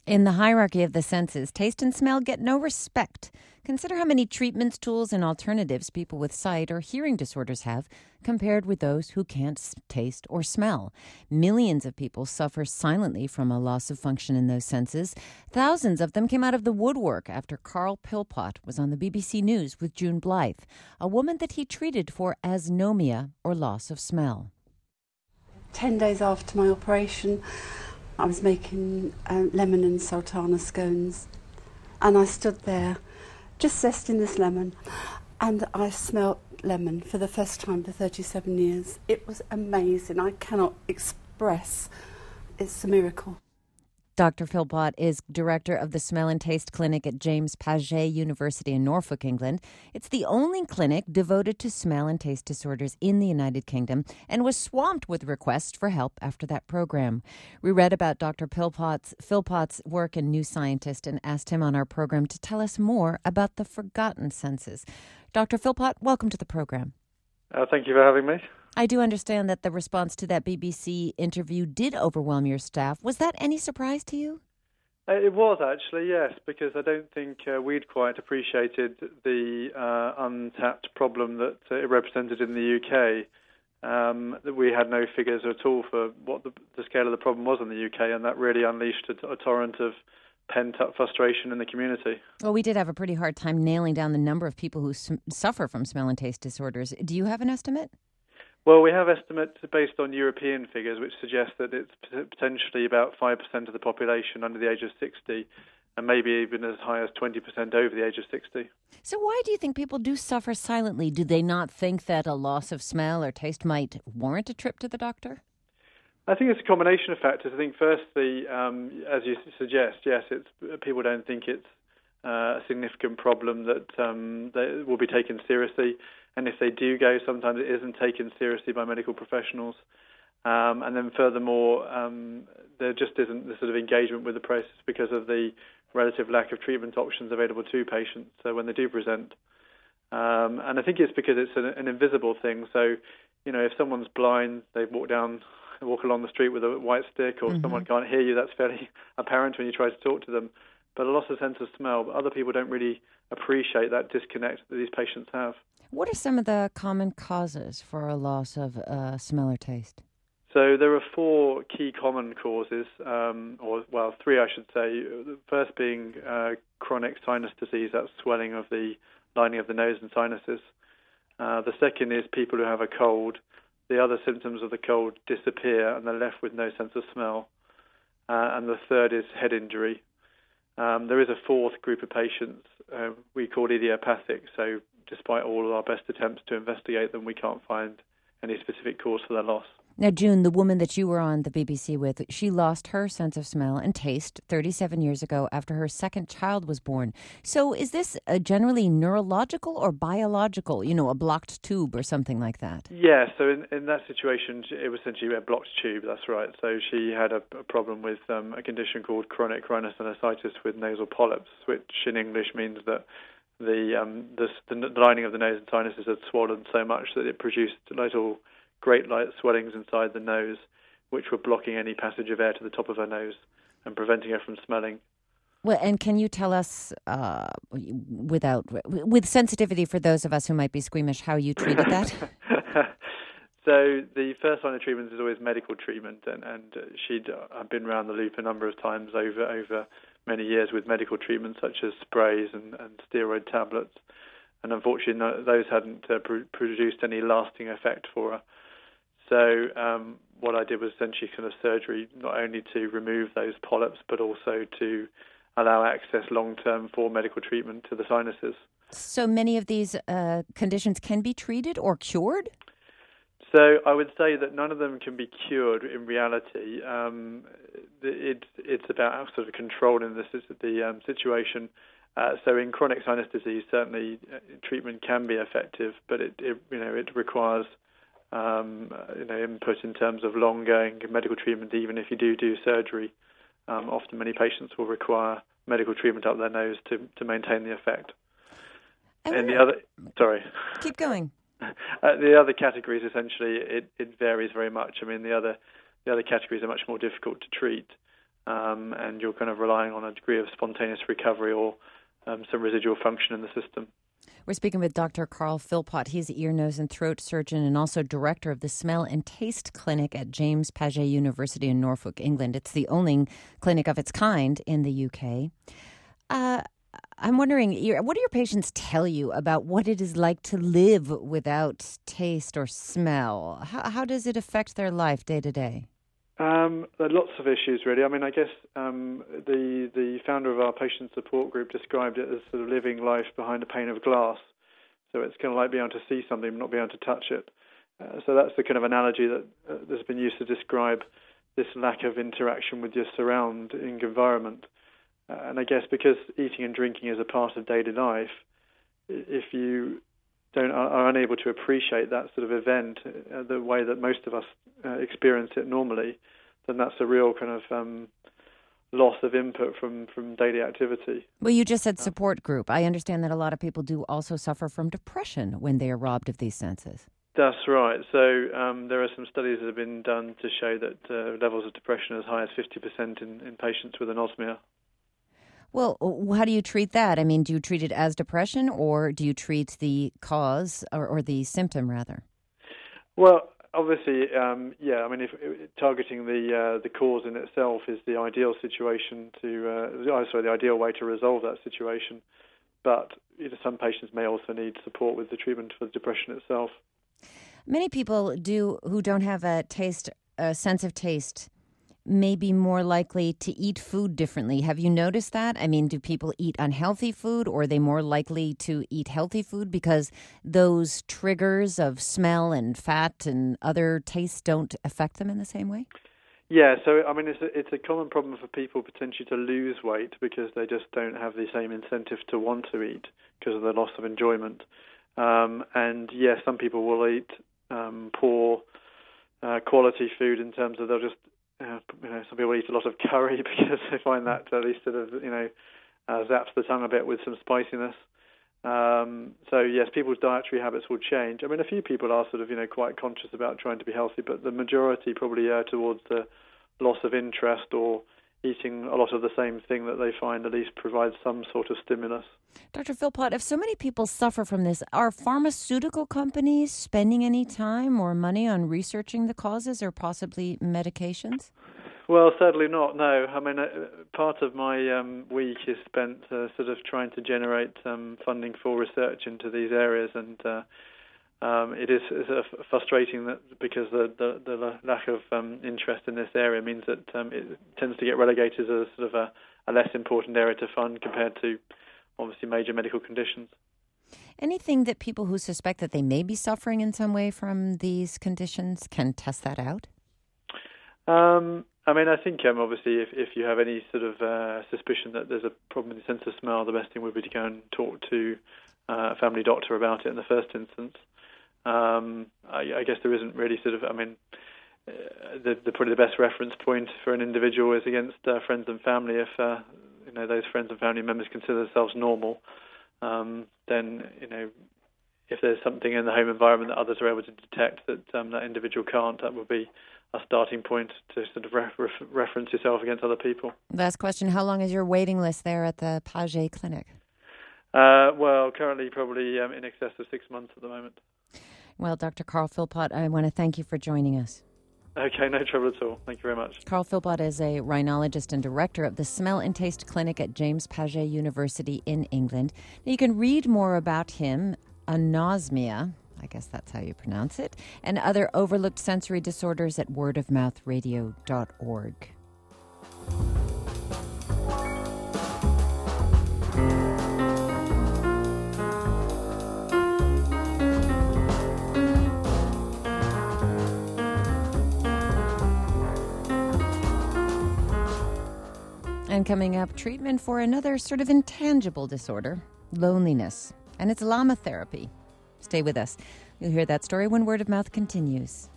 In the hierarchy of the senses, taste and smell get no respect. Consider how many treatments, tools, and alternatives people with sight or hearing disorders have compared with those who can't taste or smell. Millions of people suffer silently from a loss of function in those senses. Thousands of them came out of the woodwork after Carl Philpott was on the BBC News with June Blythe, a woman that he treated for anosmia or loss of smell. 10 days after my operation, I was making lemon and sultana scones, and I stood there just zesting this lemon, and I smelled lemon for the first time for 37 years. It was amazing. I cannot express. It's a miracle. Dr. Philpott is director of the Smell and Taste Clinic at James Paget University in Norfolk, England. It's the only clinic devoted to smell and taste disorders in the United Kingdom and was swamped with requests for help after that program. We read about Dr. Philpott's work in New Scientist and asked him on our program to tell us more about the forgotten senses. Dr. Philpott, welcome to the program. Thank you for having me. I do understand that the response to that BBC interview did overwhelm your staff. Was that any surprise to you? It was actually, yes, because I don't think we'd quite appreciated the untapped problem that it represented in the UK. That we had no figures at all for what the scale of the problem was in the UK, and that really unleashed a torrent of pent-up frustration in the community. Well, we did have a pretty hard time nailing down the number of people who suffer from smell and taste disorders. Do you have an estimate? Well, we have estimates based on European figures, which suggest that it's potentially about 5% of the population under the age of 60, and maybe even as high as 20% over the age of 60. So why do you think people do suffer silently? Do they not think that a loss of smell or taste might warrant a trip to the doctor? I think it's a combination of factors. I think firstly, as you suggest, yes, people don't think it's a significant problem that they will be taken seriously. And if they do go, sometimes it isn't taken seriously by medical professionals. And then furthermore, there just isn't the sort of engagement with the process because of the relative lack of treatment options available to patients when they do present. And I think it's because it's an invisible thing. So, if someone's blind, they walk along the street with a white stick, or someone can't hear you, that's fairly apparent when you try to talk to them. But a loss of sense of smell, other people don't really appreciate that disconnect that these patients have. What are some of the common causes for a loss of smell or taste? So there are 4 key common causes, or 3 I should say. The first being chronic sinus disease, that's swelling of the lining of the nose and sinuses. The second is people who have a cold. The other symptoms of the cold disappear and they're left with no sense of smell. And the third is head injury. There is a fourth group of patients we call idiopathic, so despite all of our best attempts to investigate them, we can't find any specific cause for their loss. Now, June, the woman that you were on the BBC with, she lost her sense of smell and taste 37 years ago after her second child was born. So is this generally neurological or biological, a blocked tube or something like that? Yeah, so in that situation, it was essentially a blocked tube, that's right. So she had a problem with a condition called chronic rhinosinusitis with nasal polyps, which in English means that the lining of the nose and sinuses had swollen so much that it produced great light swellings inside the nose, which were blocking any passage of air to the top of her nose and preventing her from smelling. Well, and can you tell us, with sensitivity for those of us who might be squeamish, how you treated that? So the first line of treatment is always medical treatment, and she'd been around the loop a number of times over many years with medical treatments such as sprays and steroid tablets, and unfortunately those hadn't produced any lasting effect for her. So what I did was essentially kind of surgery, not only to remove those polyps, but also to allow access long-term for medical treatment to the sinuses. So many of these conditions can be treated or cured? So I would say that none of them can be cured in reality. It's about sort of controlling the situation. So in chronic sinus disease, certainly treatment can be effective, but it requires input in terms of long-going medical treatment. Even if you do surgery, often many patients will require medical treatment up their nose to maintain the effect. Keep going. The other categories, essentially, it varies very much. I mean, the other categories are much more difficult to treat. and you're kind of relying on a degree of spontaneous recovery or some residual function in the system. We're speaking with Dr. Carl Philpott. He's an ear, nose, and throat surgeon and also director of the Smell and Taste Clinic at James Paget University in Norfolk, England. It's the only clinic of its kind in the UK. I'm wondering, what do your patients tell you about what it is like to live without taste or smell? How does it affect their life day to day? There are lots of issues, really. I mean, I guess the founder of our patient support group described it as sort of living life behind a pane of glass. So it's kind of like being able to see something but not being able to touch it. So that's the kind of analogy that has been used to describe this lack of interaction with your surrounding environment. And I guess because eating and drinking is a part of daily life, if you are unable to appreciate that sort of event the way that most of us experience it normally, then that's a real kind of loss of input from daily activity. Well, you just said support group. I understand that a lot of people do also suffer from depression when they are robbed of these senses. That's right. So there are some studies that have been done to show that levels of depression are as high as 50% in patients with anosmia. Well, how do you treat that? I mean, do you treat it as depression, or do you treat the cause or the symptom, rather? Well, obviously, yeah. I mean, if targeting the cause in itself is the ideal situation the ideal way to resolve that situation. But some patients may also need support with the treatment for the depression itself. Many people who don't have a sense of taste, may be more likely to eat food differently. Have you noticed that? I mean, do people eat unhealthy food, or are they more likely to eat healthy food because those triggers of smell and fat and other tastes don't affect them in the same way? Yeah, so I mean, it's a common problem for people potentially to lose weight because they just don't have the same incentive to want to eat because of the loss of enjoyment. And yes, some people will eat poor quality food in terms of they'll just some people eat a lot of curry because they find that at least sort of zaps the tongue a bit with some spiciness. So yes, people's dietary habits will change. I mean, a few people are sort of quite conscious about trying to be healthy, but the majority probably err towards the loss of interest or eating a lot of the same thing that they find at least provides some sort of stimulus. Dr. Philpott, if so many people suffer from this, are pharmaceutical companies spending any time or money on researching the causes or possibly medications? Well, certainly not, no. I mean, part of my week is spent sort of trying to generate funding for research into these areas, and it is frustrating that because the lack of interest in this area means that it tends to get relegated as sort of a less important area to fund compared to obviously major medical conditions. Anything that people who suspect that they may be suffering in some way from these conditions can test that out? I mean, I think obviously if you have any sort of suspicion that there's a problem with the sense of smell, the best thing would be to go and talk to a family doctor about it in the first instance. I guess there isn't really sort of, I mean, probably the best reference point for an individual is against friends and family. If those friends and family members consider themselves normal, then if there's something in the home environment that others are able to detect that that individual can't, that would be a starting point to sort of reference yourself against other people. Last question: how long is your waiting list there at the Paget Clinic? Well, currently probably in excess of 6 months at the moment. Well, Dr. Carl Philpott, I want to thank you for joining us. Okay, no trouble at all. Thank you very much. Carl Philpott is a rhinologist and director of the Smell and Taste Clinic at James Paget University in England. Now, you can read more about him, anosmia, I guess that's how you pronounce it, and other overlooked sensory disorders at wordofmouthradio.org. And coming up, treatment for another sort of intangible disorder, loneliness, and it's llama therapy. Stay with us. You'll hear that story when Word of Mouth continues.